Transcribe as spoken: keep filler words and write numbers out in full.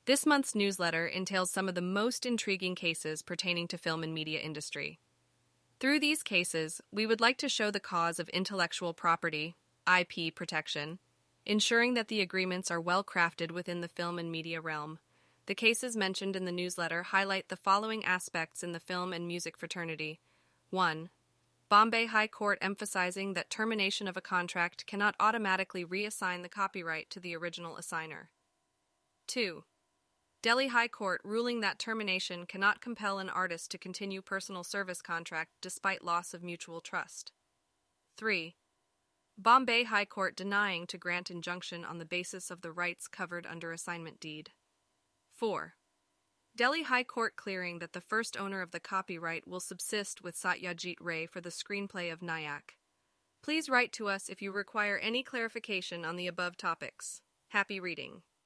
This month's newsletter entails some of the most intriguing cases pertaining to film and media industry. Through these cases, we would like to show the cause of intellectual property, I P protection, ensuring that the agreements are well crafted within the film and media realm. The cases mentioned in the newsletter highlight the following aspects in the film and music fraternity. one. Bombay High Court emphasizing that termination of a contract cannot automatically reassign the copyright to the original assigner. two. Delhi High Court ruling that termination cannot compel an artist to continue personal service contract despite loss of mutual trust. three. Bombay High Court denying to grant injunction on the basis of the rights covered under assignment deed. four. Delhi High Court clearing that the first owner of the copyright will subsist with Satyajit Ray for the screenplay of Nayak. Please write to us if you require any clarification on the above topics. Happy reading.